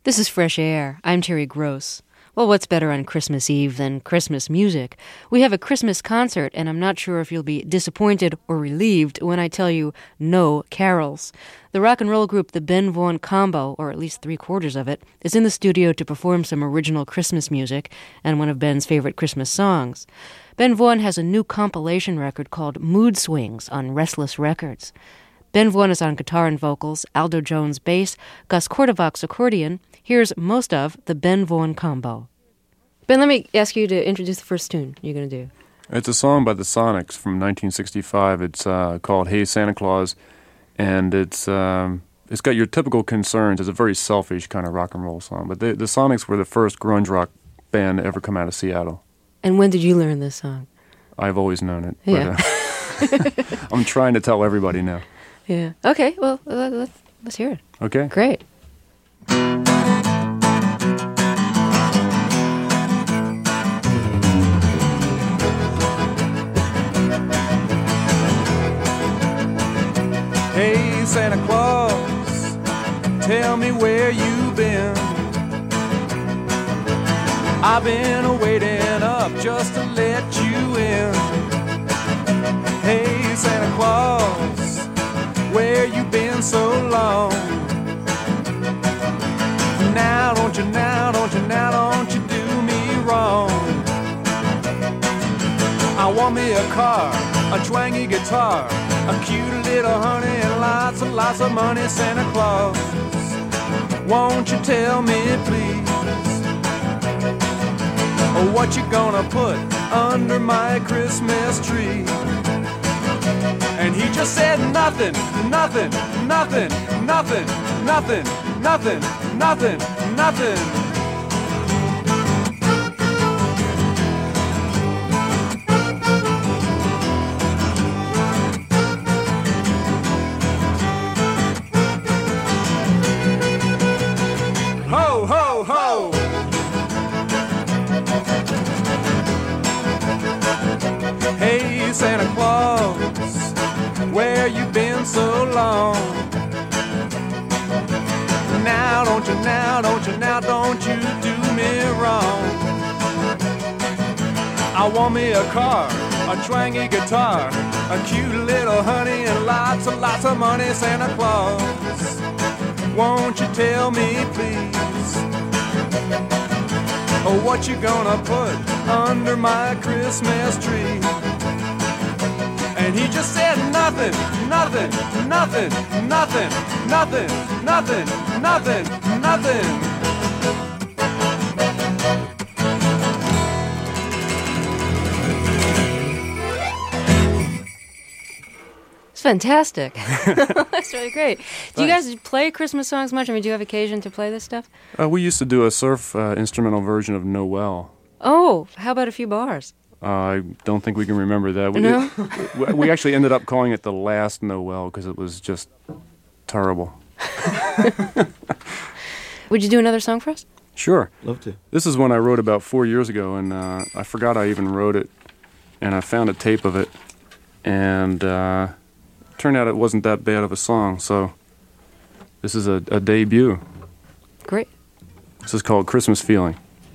This is Fresh Air. I'm Terry Gross. Well, what's better on Christmas Eve than Christmas music? We have a Christmas concert, and I'm not sure if you'll be disappointed or relieved when I tell you no carols. The rock and roll group The Ben Vaughn Combo, or at least 3/4 of it, is in the studio to perform some original Christmas music and one of Ben's favorite Christmas songs. Ben Vaughn has a new compilation record called Mood Swings on Restless Records. Ben Vaughn is on guitar and vocals, Aldo Jones bass, Gus Cordovac's accordion. Here's most of the Ben Vaughn Combo. Ben, let me ask you to introduce the first tune you're going to do. It's a song by the Sonics from 1965. It's called Hey Santa Claus, and it's got your typical concerns. It's a very selfish kind of rock and roll song, but the Sonics were the first grunge rock band to ever come out of Seattle. And when did you learn this song? I've always known it. Yeah. But, I'm trying to tell everybody now. Yeah. Okay, well, let's hear it. Okay. Great. Hey, Santa Claus, tell me where you've been. I've been waiting up just to let you in. Hey, Santa Claus, where you been so long? Now don't you do me wrong. I want me a car, a twangy guitar, a cute little honey, and lots of money, Santa Claus. Won't you tell me, please, what you gonna put under my Christmas tree? And he just said nothing, nothing, nothing, nothing, nothing, nothing, nothing, nothing. Ho, ho, ho! Hey, Santa Claus, where you been so long? Now don't you do me wrong. I want me a car, a twangy guitar, a cute little honey, and lots of money, Santa Claus. Won't you tell me, please, what you gonna put under my Christmas tree? And he just said nothing, nothing, nothing, nothing, nothing, nothing, nothing, nothing. It's fantastic. That's really great. Do you guys play Christmas songs much? I mean, do you have occasion to play this stuff? We used to do a surf instrumental version of Noel. Oh, how about a few bars? I don't think we can remember that. No? We actually ended up calling it The Last Noel because it was just terrible. Would you do another song for us? Sure. Love to. This is one I wrote about 4 years ago, and I forgot I even wrote it, and I found a tape of it, and turned out it wasn't that bad of a song, so this is a debut. Great. This is called Christmas Feeling.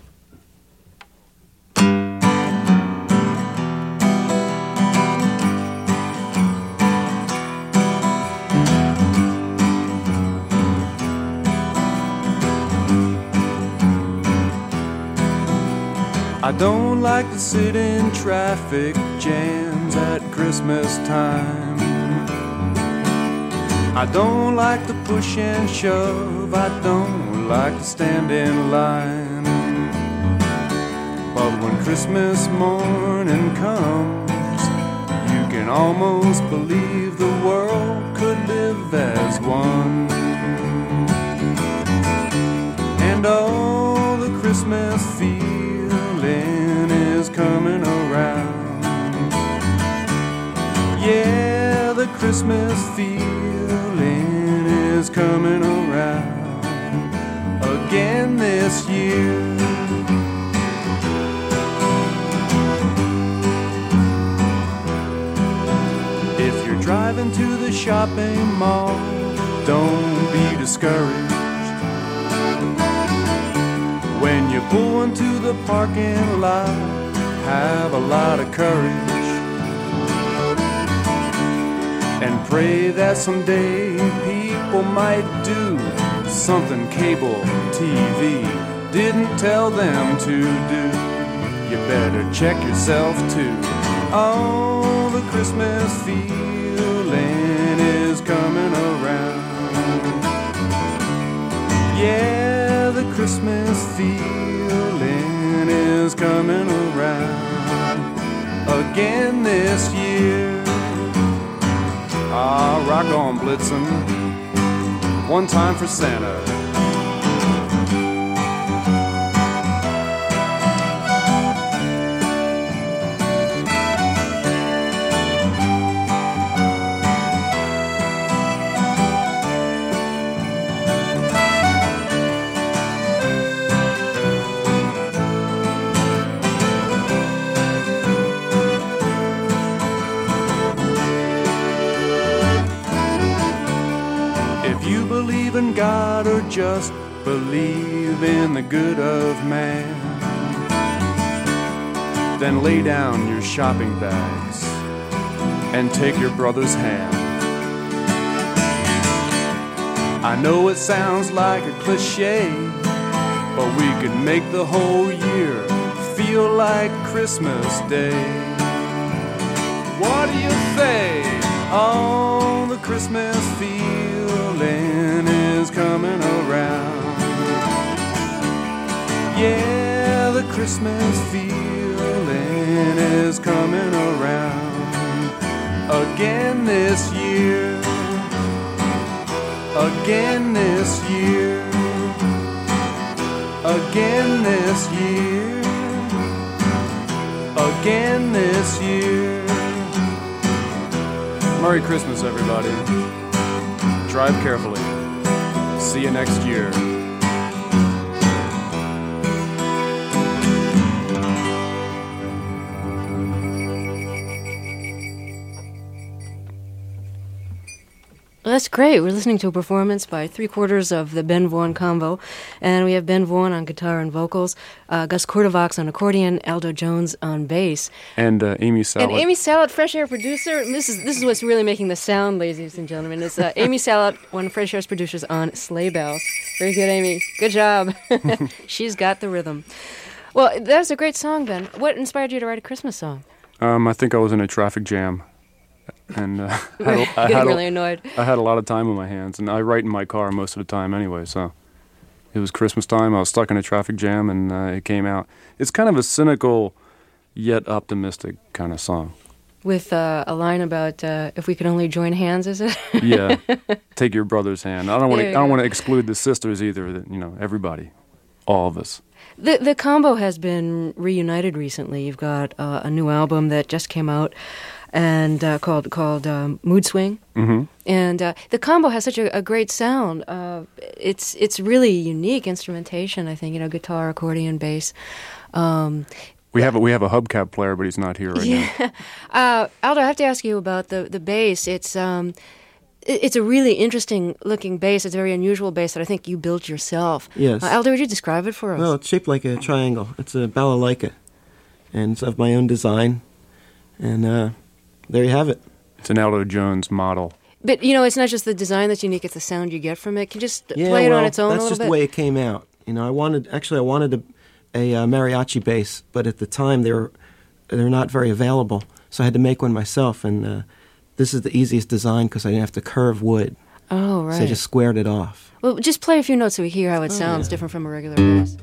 I don't like to sit in traffic jams at Christmas time. I don't like to push and shove, I don't like to stand in line. But when Christmas morning comes, you can almost believe the world could live as one. And all the Christmas feeling is coming around. Yeah, the Christmas feeling is coming around again this year. If you're driving to the shopping mall, don't be discouraged. you pull into the parking lot, have a lot of courage and pray that someday people might do something cable TV didn't tell them to do. You better check yourself too. Oh, the Christmas feeling is coming around. Yeah, the Christmas feeling is coming around again this year. Ah, rock on, Blitzen. One time for Santa. In God or just believe in the good of man, then lay down your shopping bags and take your brother's hand. I know it sounds like a cliche, but we could make the whole year feel like Christmas Day. What do you say? Oh, the Christmas feeling is coming around. Yeah, the Christmas feeling is coming around again this year. Again this year. Again this year. Again this year. Merry Christmas, everybody. Drive carefully. See you next year. Well, that's great. We're listening to a performance by 3/4 of the Ben Vaughn Combo, and we have Ben Vaughn on guitar and vocals, Gus Cordavox on accordion, Aldo Jones on bass, and Amy Salat. And Amy Salat, Fresh Air producer. And this is what's really making the sound, ladies and gentlemen. It's Amy Salat, one of Fresh Air's producers on Sleigh Bells. Very good, Amy. Good job. She's got the rhythm. Well, that was a great song, Ben. What inspired you to write a Christmas song? I think I was in a traffic jam. And I really annoyed. I had a lot of time on my hands, and I write in my car most of the time anyway, so it was Christmas time. I was stuck in a traffic jam, and it came out. It's kind of a cynical yet optimistic kind of song. With a line about if we could only join hands, is it? Yeah, take your brother's hand. I don't want to exclude the sisters either. That, everybody, all of us. The combo has been reunited recently. You've got a new album that just came out, and called Mood Swing. Mm-hmm. And the combo has such a great sound. It's really unique instrumentation, I think, guitar, accordion, bass. We have a hubcap player, but he's not here right now. Aldo, I have to ask you about the bass. It's a really interesting looking bass. It's a very unusual bass that I think you built yourself. Yes. Aldo, would you describe it for us? Well, it's shaped like a triangle. It's a balalaika, and it's of my own design. And there you have it. It's an Aldo Jones model. But, it's not just the design that's unique, it's the sound you get from it. Can you just play it on its own a little bit? That's just the way it came out. I wanted a mariachi bass, but at the time they're not very available, so I had to make one myself, and this is the easiest design because I didn't have to curve wood. Oh, right. So I just squared it off. Well, just play a few notes so we hear how it sounds different from a regular bass.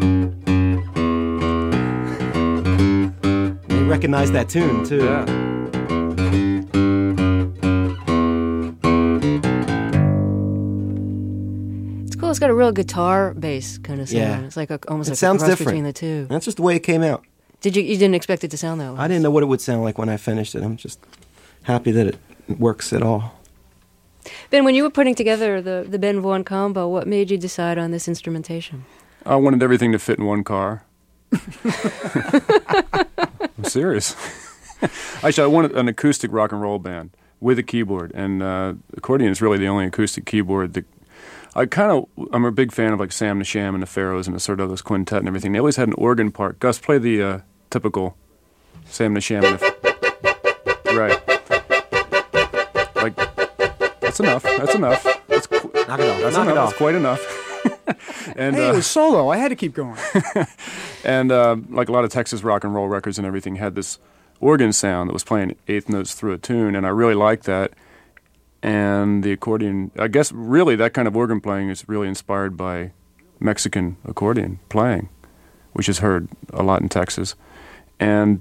You recognize that tune, too. Yeah. Cool. It's got a real guitar bass kind of sound. Yeah. It's like almost like sounds a cross different between the two. That's just the way it came out. You didn't expect it to sound that way? I didn't know what it would sound like when I finished it. I'm just happy that it works at all. Ben, when you were putting together the Ben Vaughn combo, what made you decide on this instrumentation? I wanted everything to fit in one car. I'm serious. Actually, I wanted an acoustic rock and roll band with a keyboard, and accordion is really the only acoustic keyboard that I'm a big fan of like Sam Nasham and the Pharaohs and the Sir Douglas Quintet and everything. They always had an organ part. Gus, play the typical Sam Nasham and right. Like, that's enough. That's enough. Knock it off. That's Knock enough. it off. That's quite enough. And, Hey, it was solo. I had to keep going. and like a lot of Texas rock and roll records and everything had this organ sound that was playing eighth notes through a tune, and I really liked that. And the accordion, I guess really that kind of organ playing is really inspired by Mexican accordion playing, which is heard a lot in Texas. And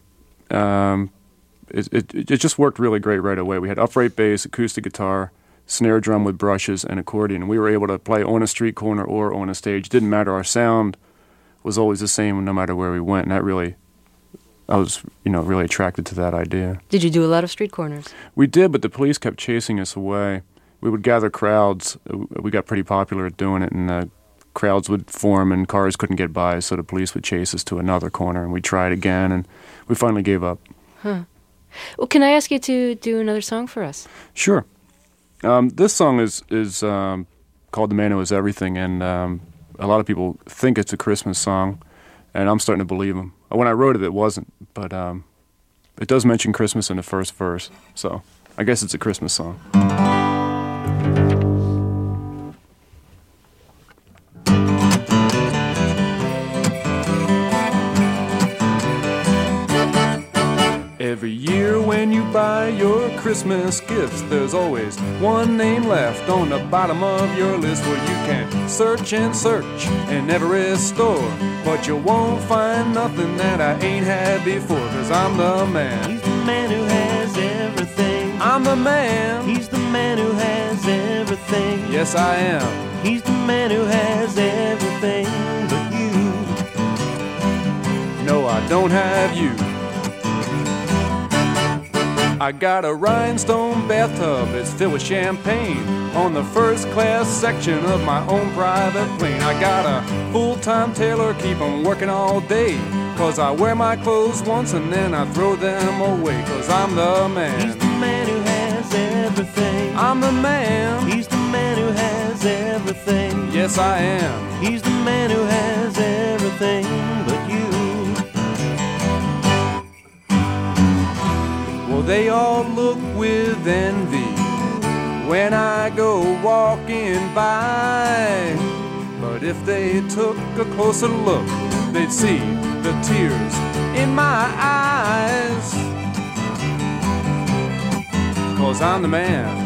it just worked really great right away. We had upright bass, acoustic guitar, snare drum with brushes, and accordion. And we were able to play on a street corner or on a stage. It didn't matter. Our sound was always the same no matter where we went. And that really, I was, really attracted to that idea. Did you do a lot of street corners? We did, but the police kept chasing us away. We would gather crowds. We got pretty popular at doing it, and crowds would form and cars couldn't get by, so the police would chase us to another corner, and we tried again, and we finally gave up. Huh. Well, can I ask you to do another song for us? Sure. This song is called "The Man Who Is Everything," and a lot of people think it's a Christmas song, and I'm starting to believe them. When I wrote it, it wasn't, but it does mention Christmas in the first verse, so I guess it's a Christmas song. Every year when you buy your Christmas gifts, there's always one name left on the bottom of your list where you can search and search in every store, but you won't find nothing that I ain't had before, 'cause I'm the man. He's the man who has everything. I'm the man. He's the man who has everything. Yes, I am. He's the man who has everything but you. No, I don't have you. I got a rhinestone bathtub, it's filled with champagne, on the first class section of my own private plane. I got a full-time tailor, keep 'em working all day, 'cause I wear my clothes once and then I throw them away, 'cause I'm the man. He's the man who has everything. I'm the man. He's the man who has everything. Yes, I am. He's the man who has everything but you. Well, they all look with envy when I go walking by, but if they took a closer look, they'd see the tears in my eyes, 'cause I'm the man.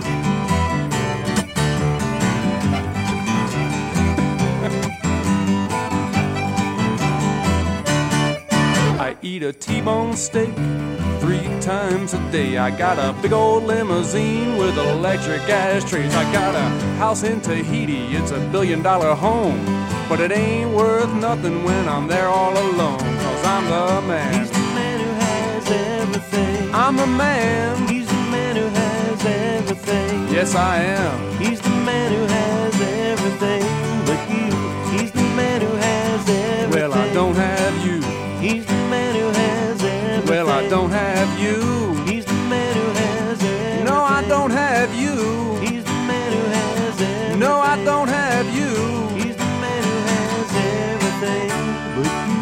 I eat a T-bone steak 3 times a day. I got a big old limousine with electric ashtrays. I got a house in Tahiti, it's $1 billion home, but it ain't worth nothing when I'm there all alone, 'cause I'm the man. He's the man who has everything. I'm the man. He's the man who has everything. Yes, I am. He's the man who has everything but you. He's the man who has everything. Well, I don't have you. He's the man who has everything. Well, I don't have you. He's the man who has everything. No, I don't have you. He's the man who has everything. No, I don't have you. He's the man who has everything but you.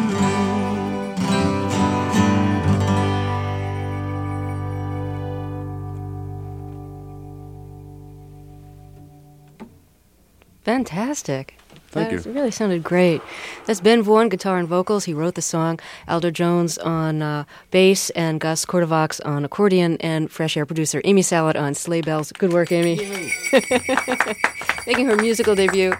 Fantastic. Thank you. It really sounded great. That's Ben Vaughn, guitar and vocals. He wrote the song. Aldo Jones on bass, and Gus Cordavox on accordion, and Fresh Air producer Amy Salad on sleigh bells. Good work, Amy. Making her musical debut.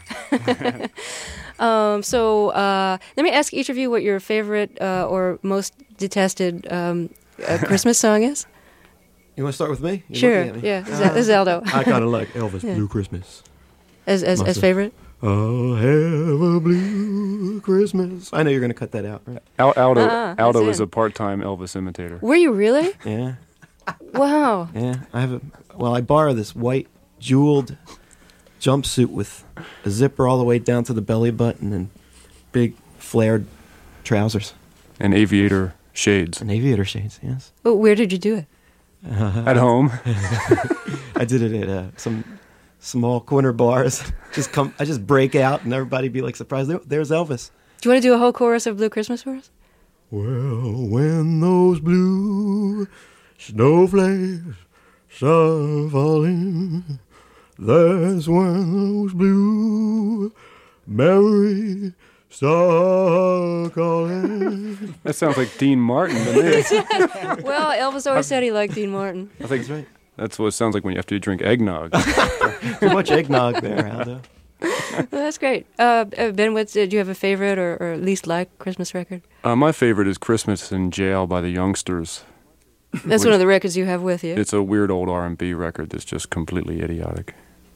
So let me ask each of you what your favorite or most detested Christmas song is. You want to start with me? You're Sure. looking at me. Yeah, this is Aldo. I kind of like Elvis Blue Christmas. As favorite? I'll have a blue Christmas. I know you're going to cut that out, right? Aldo that's is it. a part-time Elvis imitator. Were you really? Yeah. Wow. Yeah. I borrow this white jeweled jumpsuit with a zipper all the way down to the belly button and big flared trousers. And aviator shades. And aviator shades, yes. Where did you do it? At home. I did it at some small corner bars. I just break out, and everybody be like surprised. There's Elvis. Do you want to do a whole chorus of Blue Christmas for us? Well, when those blue snowflakes start falling, that's when those blue memories start calling. That sounds like Dean Martin to me. Well, Elvis always said he liked Dean Martin. I think That's right. that's what it sounds like when you have to drink eggnog. Too much eggnog there, Aldo. Well, that's great. Ben, do you have a favorite or least like Christmas record? My favorite is Christmas in Jail by the Youngsters. That's one of the records you have with you. It's a weird old R&B record that's just completely idiotic.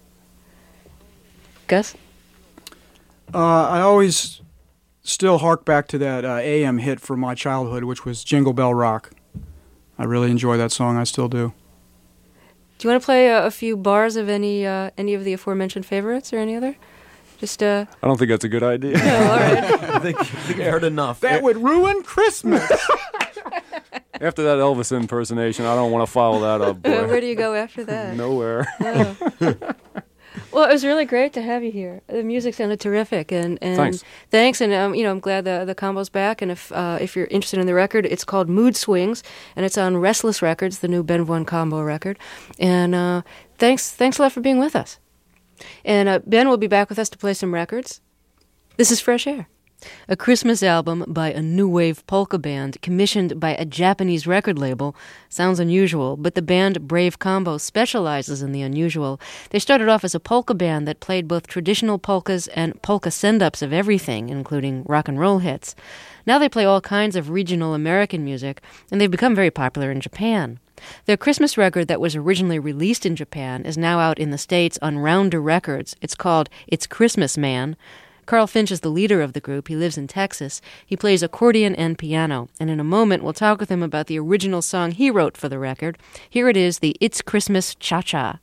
Gus? I always still hark back to that AM hit from my childhood, which was Jingle Bell Rock. I really enjoy that song. I still do. Do you want to play a few bars of any of the aforementioned favorites or any other? Just I don't think that's a good idea. No, all right. I think you heard enough. That would ruin Christmas. After that Elvis impersonation, I don't want to follow that up, boy. Where do you go after that? Nowhere. Oh. Well, it was really great to have you here. The music sounded terrific, and Thanks. And I'm glad the combo's back. And if you're interested in the record, it's called Mood Swings, and it's on Restless Records, the new Ben One combo record. And thanks a lot for being with us. And Ben will be back with us to play some records. This is Fresh Air, a Christmas album by a new wave polka band commissioned by a Japanese record label. Sounds unusual, but the band Brave Combo specializes in the unusual. They started off as a polka band that played both traditional polkas and polka send-ups of everything, including rock and roll hits. Now they play all kinds of regional American music, and they've become very popular in Japan. Their Christmas record that was originally released in Japan is now out in the States on Rounder Records. It's called It's Christmas Man. Carl Finch is the leader of the group. He lives in Texas. He plays accordion and piano. And in a moment, we'll talk with him about the original song he wrote for the record. Here it is, the It's Christmas Cha-Cha.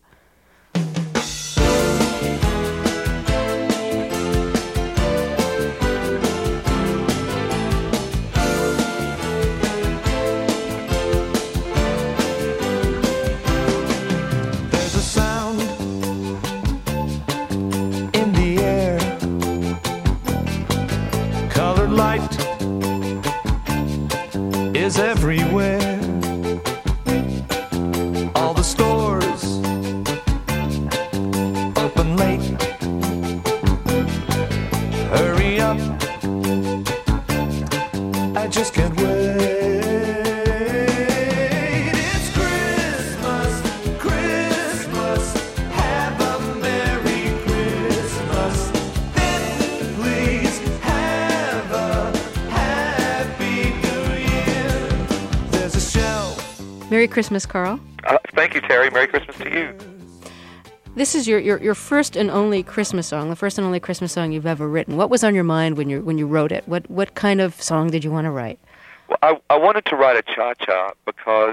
There's a sound in the air, colored light is everywhere. All the stores open late. Hurry up, I just can't wait. It's Christmas, Christmas, have a Merry Christmas. Then please have a Happy New Year. There's a shelf. Merry Christmas, Carl. Thank you, Terry. Merry Christmas to you. This is your first and only Christmas song, the first and only Christmas song you've ever written. What was on your mind when you wrote it? What kind of song did you want to write? Well, I wanted to write a cha-cha because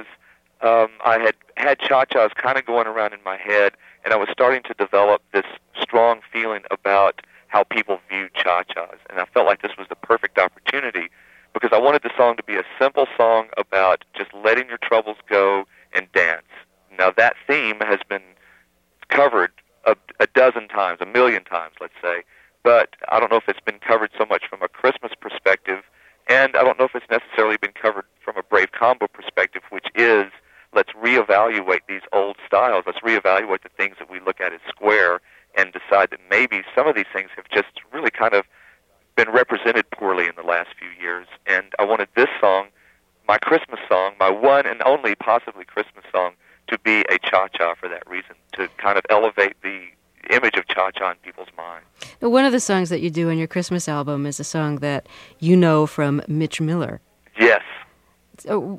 I had cha-chas kind of going around in my head, and I was starting to develop this strong feeling about how people viewed cha-chas. And I felt like this was the perfect opportunity because I wanted the song to be a simple song about just letting your troubles go and dance. Now, that theme has been covered a dozen times, a million times, let's say, but I don't know if it's been covered so much from a Christmas perspective, and I don't know if it's necessarily been covered from a Brave Combo perspective, which is, let's reevaluate these old styles, let's reevaluate the things that we look at as square, and decide that maybe some of these things have just really kind of been represented poorly in the last few years, and I wanted this song, my Christmas song, my one and only possibly Christmas song, to be a cha-cha for that reason, to kind of elevate the image of cha-cha in people's minds. Now, one of the songs that you do on your Christmas album is a song that you know from Mitch Miller. Yes. So,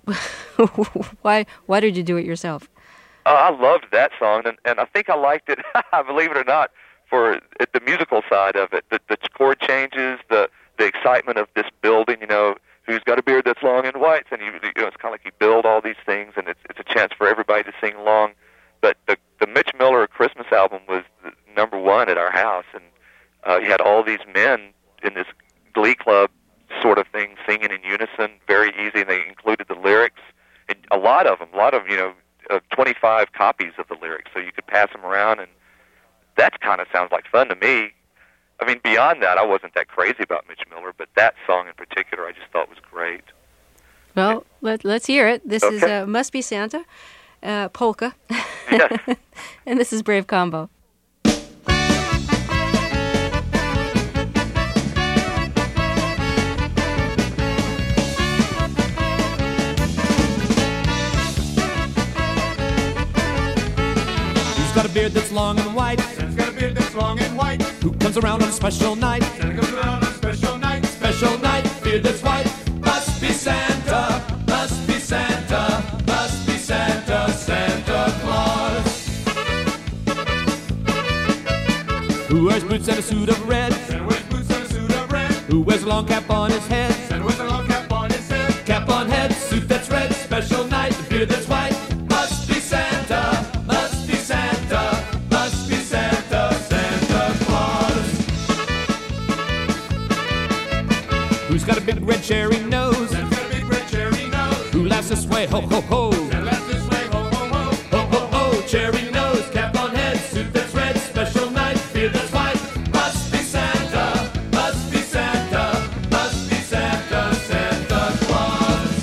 why did you do it yourself? I loved that song, and I think I liked it, believe it or not, for the musical side of it. The chord changes, the excitement of this building, who's got a beard that's long and white, and it's kind of like you build all these things, and it's a chance for everybody to sing along. But the Mitch Miller Christmas album was the number one at our house, and you had all these men in this glee club sort of thing singing in unison, very easy, and they included the lyrics, and a lot of them, 25 copies of the lyrics, so you could pass them around, and that kind of sounds like fun to me. I mean, beyond that, I wasn't that crazy about Mitch Miller, but that song in particular I just thought was great. Well, let's hear it. This is Must Be Santa, polka. Yes. And this is Brave Combo. Who's got a beard that's long and white? Santa's got a beard that's long and white. Who comes around on a special night? Santa comes around on a special night. Special night, beard that's white. Must be Santa, must be Santa, must be Santa, Santa Claus. Who wears boots and a suit of red? Santa wears boots and a suit of red. Who wears a long cap on his head? Santa wears a long cap on his head. Cap on head, suit that's red. Special night, beard that's white. Must be Santa, must be Santa, must be Santa, Santa Claus. Who's got a big red cherry nose? Santa's got a big red cherry nose. Who laughs this way, ho ho ho? Santa laughs this way, ho ho ho. Ho ho ho, cherry nose, cap on head, suit that's red, special night, beard that's white. Must be Santa, must be Santa, must be Santa, Santa Claus.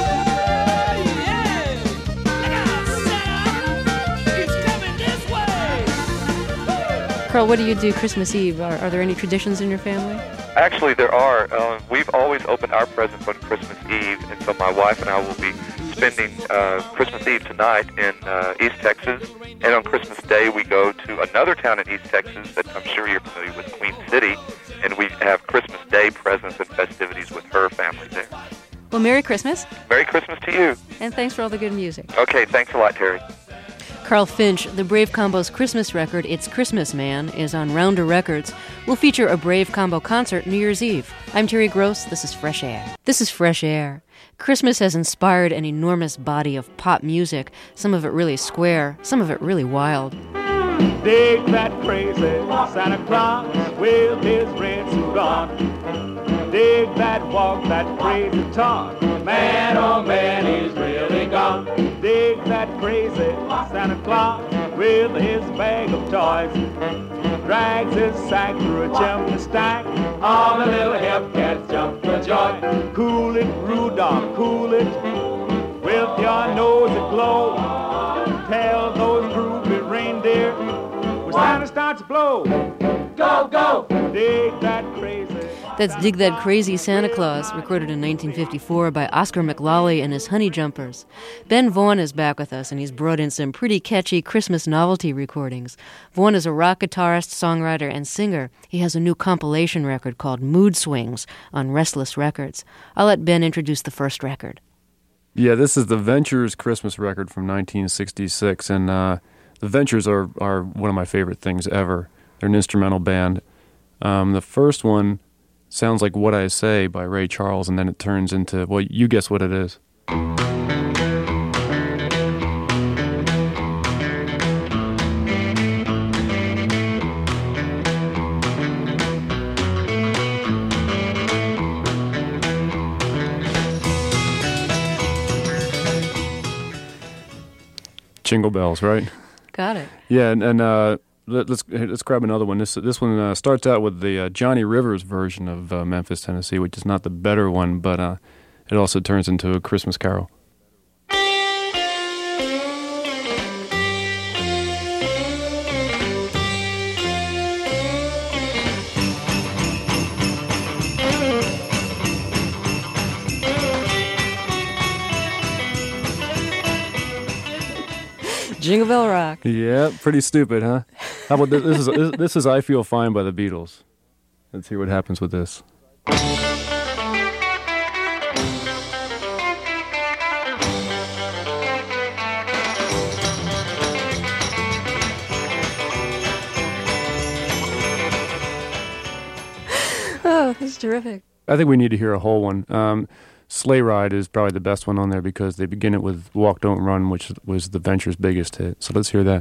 Carl, what do you do Christmas Eve? Are there any traditions in your family? Actually, there are. We've always opened our presents on Christmas Eve, and so my wife and I will be spending Christmas Eve tonight in East Texas. And on Christmas Day, we go to another town in East Texas that I'm sure you're familiar with, Queen City, and we have Christmas Day presents and festivities with her family there. Well, Merry Christmas, Merry Christmas to you. and thanks for all the good music. Okay, thanks a lot, Terry. Carl Finch, the Brave Combo's Christmas record, It's Christmas Man, is on Rounder Records. We'll feature a Brave Combo concert New Year's Eve. I'm Terry Gross. This is Fresh Air. This is Fresh Air. Christmas has inspired an enormous body of pop music, some of it really square, some of it really wild. Dig that crazy Santa Claus with his red suit on. Dig that walk, that crazy talk. Man, oh man, he's really gone. Dig that crazy Santa Claus with his bag of toys. Drags his sack through a chimney stack. All the little hip cats jump for joy. Cool it, Rudolph, cool it. With your nose aglow. Tell those groovy reindeer when Santa starts to blow. Go, go, dig that crazy. That's Dig That Crazy Santa Claus, recorded in 1954 by Oscar McLawley and his Honey Jumpers. Ben Vaughn is back with us, and he's brought in some pretty catchy Christmas novelty recordings. Vaughn is a rock guitarist, songwriter, and singer. He has a new compilation record called Mood Swings on Restless Records. I'll let Ben introduce the first record. Yeah, this is the Ventures Christmas record from 1966, and the Ventures are one of my favorite things ever. They're an instrumental band. The first one sounds like What I Say by Ray Charles, and then it turns into, well, you guess what it is. Jingle Bells, right? Got it. Yeah, and let's grab another one. This one starts out with the Johnny Rivers version of Memphis, Tennessee, which is not the better one, but it also turns into a Christmas carol. Jingle Bell Rock. Yeah, pretty stupid, huh? How about this? This is I Feel Fine by the Beatles. Let's hear what happens with this. Oh, that's terrific. I think we need to hear a whole one. Sleigh Ride is probably the best one on there because they begin it with Walk, Don't Run, which was the Ventures' biggest hit. So let's hear that.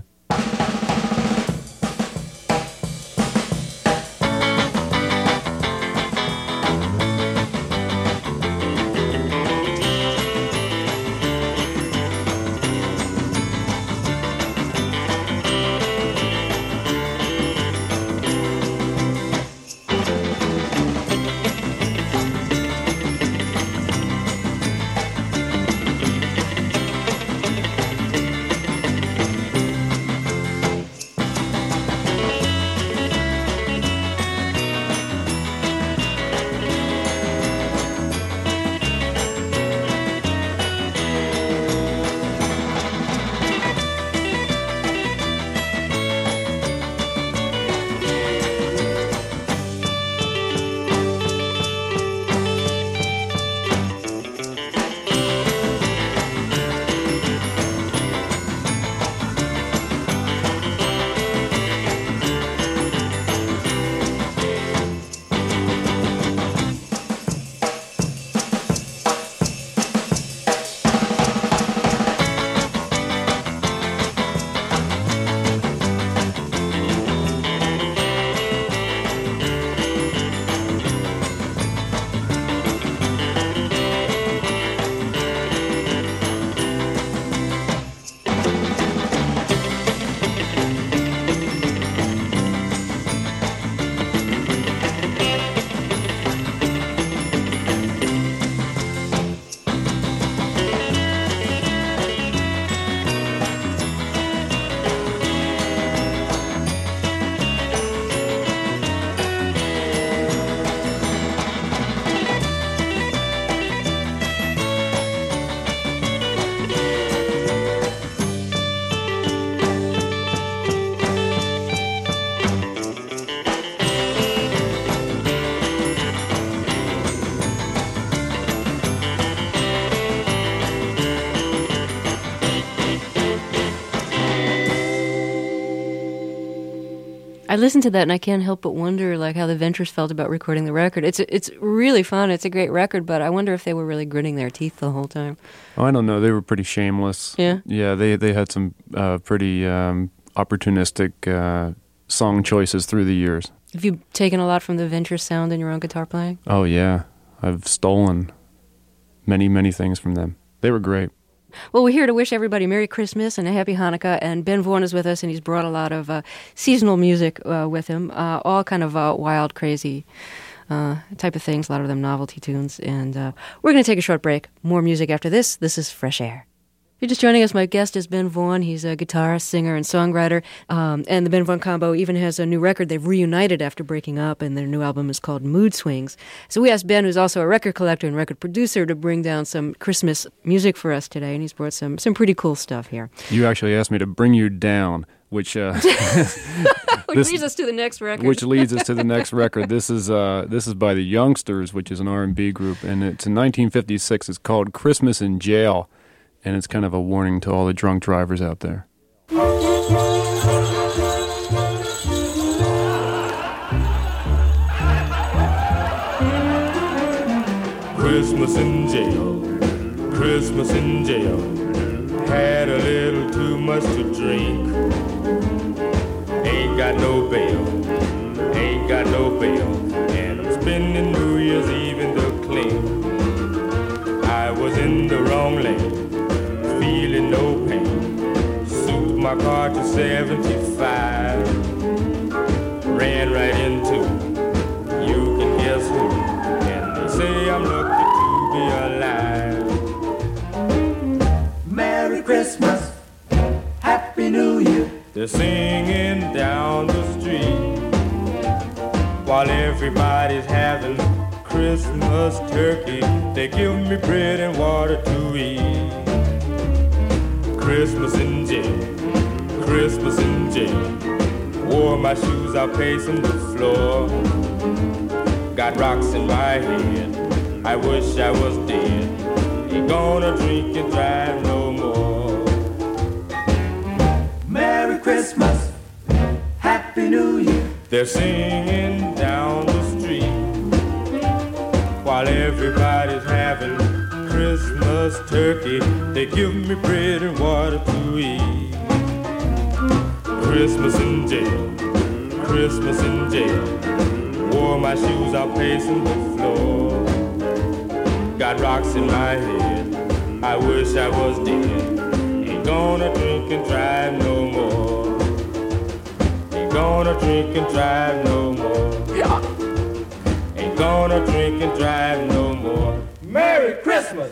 I listened to that and I can't help but wonder like how the Ventures felt about recording the record. It's really fun. It's a great record, but I wonder if they were really gritting their teeth the whole time. Oh, I don't know. They were pretty shameless. Yeah? Yeah, they had some pretty opportunistic song choices through the years. Have you taken a lot from the Ventures sound in your own guitar playing? Oh, yeah. I've stolen many, many things from them. They were great. Well, we're here to wish everybody Merry Christmas and a Happy Hanukkah, and Ben Vaughn is with us, and he's brought a lot of seasonal music with him, all kind of wild, crazy type of things, a lot of them novelty tunes, and we're going to take a short break. More music after this. This is Fresh Air. If you're just joining us, my guest is Ben Vaughn. He's a guitarist, singer, and songwriter. And the Ben Vaughn Combo even has a new record. They've reunited after breaking up, and their new album is called Mood Swings. So we asked Ben, who's also a record collector and record producer, to bring down some Christmas music for us today, and he's brought some pretty cool stuff here. You actually asked me to bring you down, which Which leads us to the next record. Which leads us to the next record. This is by the Youngsters, which is an R&B group, and it's in 1956. It's called Christmas in Jail. And it's kind of a warning to all the drunk drivers out there. Christmas in jail, Christmas in jail. Had a little too much to drink. Ain't got no bail, ain't got no bail. And I'm spending New Year's Eve in the clean. I was in the wrong lane, feeling no pain. Souped my car to 75. Ran right into you can guess who. And they say I'm lucky to be alive. Merry Christmas, Happy New Year. They're singing down the street while everybody's having Christmas turkey. They give me bread and water to eat. Christmas in jail, Christmas in jail. Wore my shoes out pacing the floor. Got rocks in my head, I wish I was dead. Ain't gonna drink and drive no more. Merry Christmas, Happy New Year. They're singing down the street while everybody's having Christmas turkey. They give me bread and water to eat. Christmas in jail, Christmas in jail. Wore my shoes out pacing the floor. Got rocks in my head, I wish I was dead. Ain't gonna drink and drive no more. Ain't gonna drink and drive no more. Ain't gonna drink and drive no more. Merry Christmas!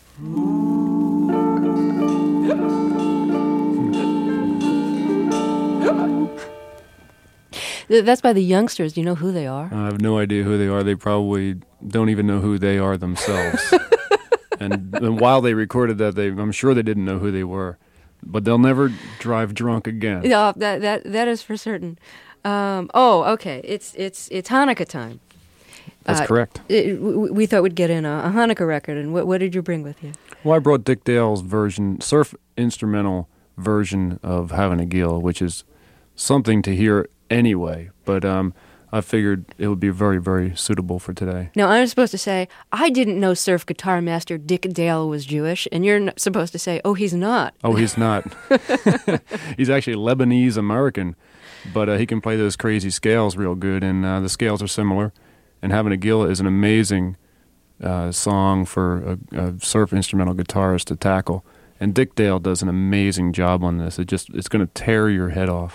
That's by the Youngsters. Do you know who they are? I have no idea who they are. They probably don't even know who they are themselves. and while they recorded that, I'm sure they didn't know who they were. But they'll never drive drunk again. Yeah, that is for certain. Okay. It's Hanukkah time. That's correct. We thought we'd get in a Hanukkah record, and what did you bring with you? Well, I brought Dick Dale's version, surf instrumental version of Having a Gill, which is something to hear anyway, but I figured it would be very, very suitable for today. Now, I'm supposed to say, I didn't know surf guitar master Dick Dale was Jewish, and you're supposed to say, oh, he's not. Oh, he's not. He's actually Lebanese-American, but he can play those crazy scales real good, and the scales are similar. And Having a Gill is an amazing song for a surf instrumental guitarist to tackle. And Dick Dale does an amazing job on this. It's going to tear your head off.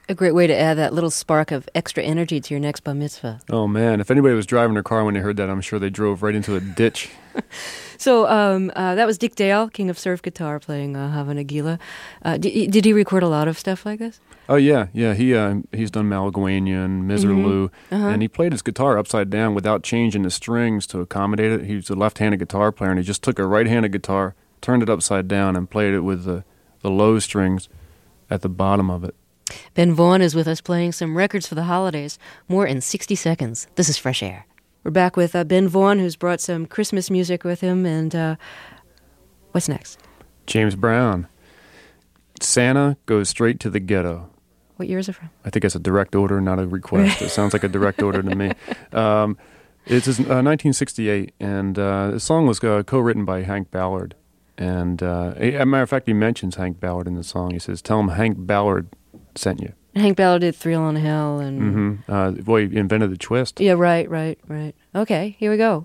A great way to add that little spark of extra energy to your next bar mitzvah. Oh, man. If anybody was driving their car when they heard that, I'm sure they drove right into a ditch. So that was Dick Dale, king of surf guitar, playing Hava Nagila. Did he record a lot of stuff like this? Oh, yeah. Yeah, he's done Malaguena and Miserlou. And he played his guitar upside down without changing the strings to accommodate it. He was a left-handed guitar player, and he just took a right-handed guitar, turned it upside down, and played it with the low strings at the bottom of it. Ben Vaughn is with us playing some records for the holidays. More in 60 seconds. This is Fresh Air. We're back with Ben Vaughn, who's brought some Christmas music with him. And what's next? James Brown. Santa Goes Straight to the Ghetto. What year is it from? I think it's a direct order, not a request. It sounds like a direct order to me. It's 1968, and the song was co-written by Hank Ballard. And as a matter of fact, he mentions Hank Ballard in the song. He says, "Tell him Hank Ballard sent you." Hank Ballard did Thrill on Hell and... Boy, he invented the twist. Yeah, right. Okay, here we go.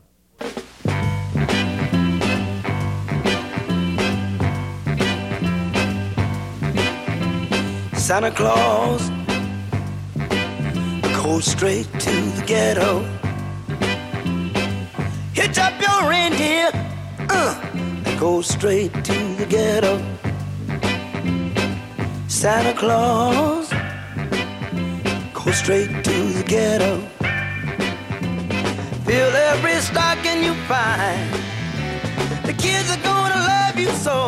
Santa Claus goes straight to the ghetto. Hitch up your reindeer, go straight to the ghetto. Santa Claus, go straight to the ghetto. Fill every stocking you find. The kids are gonna love you so.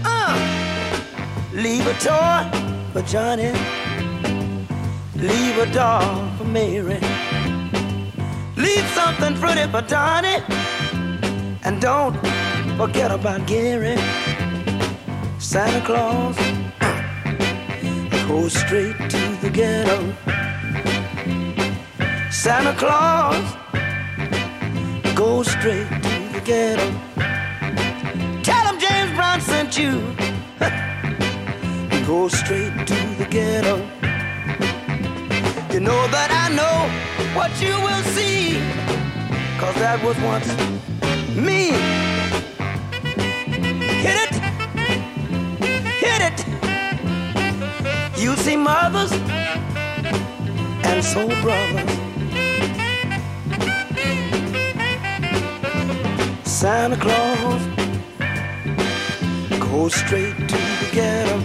Leave a toy for Johnny, leave a doll for Mary, leave something pretty for Donnie, and don't forget about Gary. Santa Claus, go straight to the ghetto. Santa Claus, go straight to the ghetto. Tell him James Brown sent you. Go straight to the ghetto. You know that I know what you will see, 'cause that was once me. Hit it, hit it. You see mothers and soul brothers. Santa Claus, go straight to the ghetto.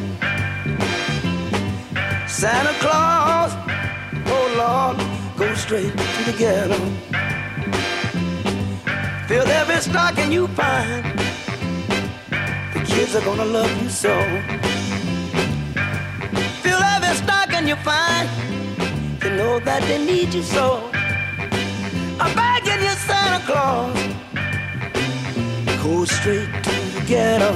Santa Claus, oh Lord, go straight to the ghetto. Fill every stocking you find. The kids are gonna love you so. Fill every stocking you find. You know that they need you so. I'm begging you, Santa Claus, go straight to the ghetto.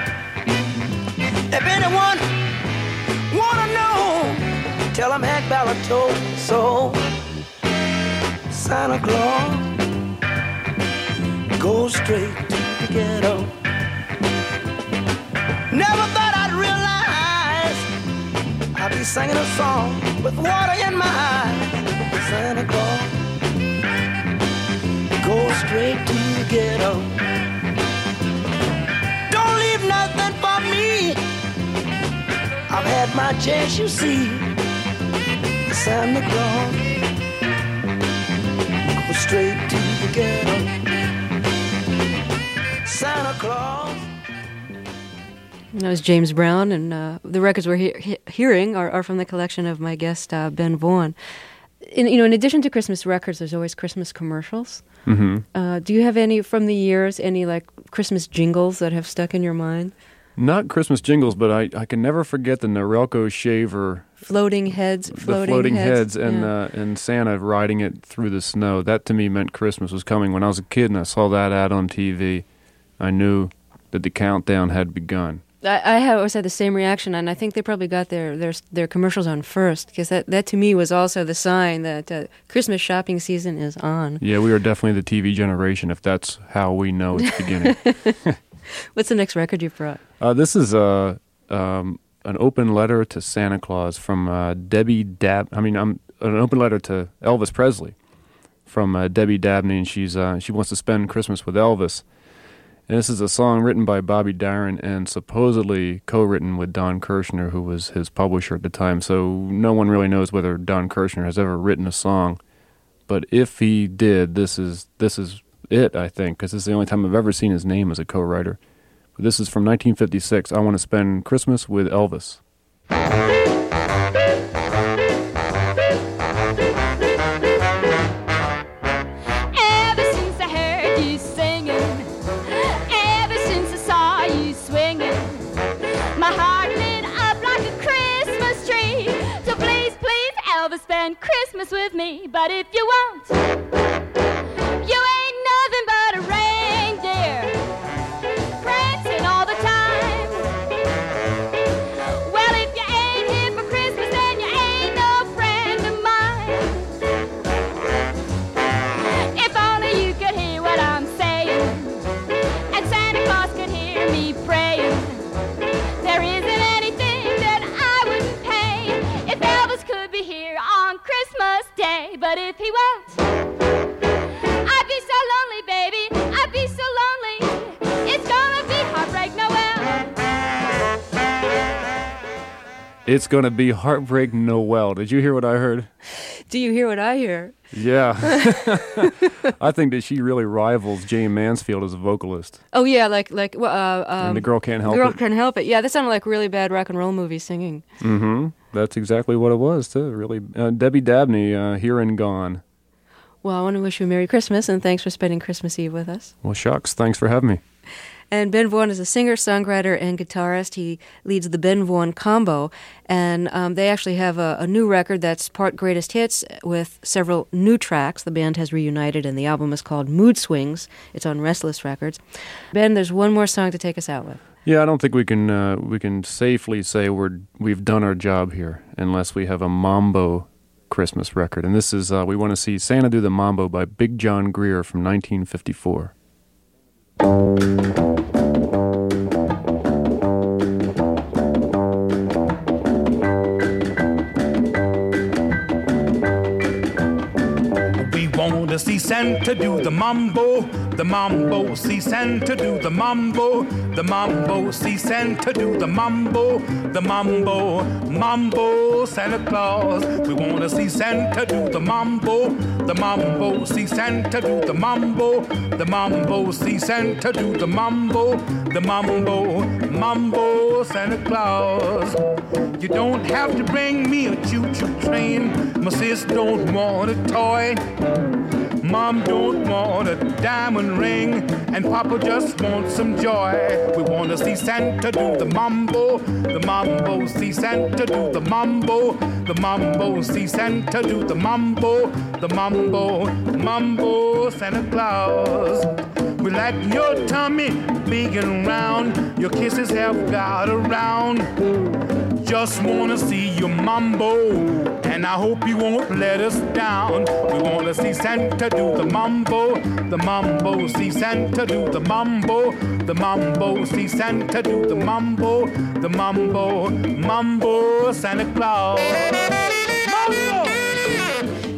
If anyone wanna know, tell him Hank Ballard told me so. Santa Claus, go straight to the ghetto. Never thought I'd realize I'd be singing a song with water in my eyes. Santa Claus, go straight to the ghetto. Don't leave nothing for me. I've had my chance, you see. Santa Claus, go straight to the ghetto. Santa Claus. That was James Brown, and the records we're hearing are from the collection of my guest Ben Vaughn. In addition to Christmas records, there's always Christmas commercials. Mm-hmm. Do you have any from the years, any like Christmas jingles that have stuck in your mind? Not Christmas jingles, but I can never forget the Norelco shaver. Floating heads. The floating heads and Santa riding it through the snow. That to me meant Christmas was coming. When I was a kid and I saw that ad on TV, I knew that the countdown had begun. I always had the same reaction, and I think they probably got their commercials on first, because that to me was also the sign that Christmas shopping season is on. Yeah, we are definitely the TV generation, if that's how we know it's beginning. What's the next record you brought? This is an open letter to Santa Claus from Debbie an open letter to Elvis Presley from Debbie Dabney, and she wants to spend Christmas with Elvis. And this is a song written by Bobby Darin and supposedly co-written with Don Kirshner, who was his publisher at the time. So no one really knows whether Don Kirshner has ever written a song. But if he did, this is it, I think, because this is the only time I've ever seen his name as a co-writer. But this is from 1956, I Want to Spend Christmas with Elvis. Spend Christmas with me, but if you won't, you ain't nothing but a reindeer, prancing all the time. Well, if you ain't here for Christmas, then you ain't no friend of mine. If only you could hear what I'm saying, and Santa Claus could hear me praying. There isn't anything that I wouldn't pay if Elvis could be here on Christmas Day, but if he won't, I'd be so lonely, baby, I'd be so lonely. It's gonna be Heartbreak Noel. It's gonna be Heartbreak Noel. Did you hear what I heard? Do you hear what I hear? Yeah. I think that she really rivals Jane Mansfield as a vocalist. Oh yeah, like and The Girl Can't Help It. Girl Can't Help It. Yeah, that sounded like really bad rock and roll movie singing. Mm-hmm. That's exactly what it was, too, really. Debbie Dabney, Here and Gone. Well, I want to wish you a Merry Christmas, and thanks for spending Christmas Eve with us. Well, shucks, thanks for having me. And Ben Vaughn is a singer, songwriter, and guitarist. He leads the Ben Vaughn Combo, and they actually have a new record that's part greatest hits with several new tracks. The band has reunited, and the album is called Mood Swings. It's on Restless Records. Ben, there's one more song to take us out with. Yeah, I don't think we can safely say we've done our job here unless we have a Mambo Christmas record. And this is We Want to See Santa Do the Mambo by Big John Greer from 1954. We want to see Santa do the mambo, see Santa do the mambo, see Santa do the mambo, Santa Claus. We want to see Santa do the mambo, see Santa do the mambo, see Santa do the mambo, Santa Claus. You don't have to bring me a choo-choo train. My sis don't want a toy. Mom don't want a diamond ring, and Papa just wants some joy. We want to see Santa do the mambo, see Santa do the mambo, see Santa do the mambo, Santa Claus. We like your tummy big and round, your kisses have got around. Just wanna see your mambo, and I hope you won't let us down. We wanna see Santa do the mambo, see Santa do the mambo, see Santa do the mambo, Santa Claus.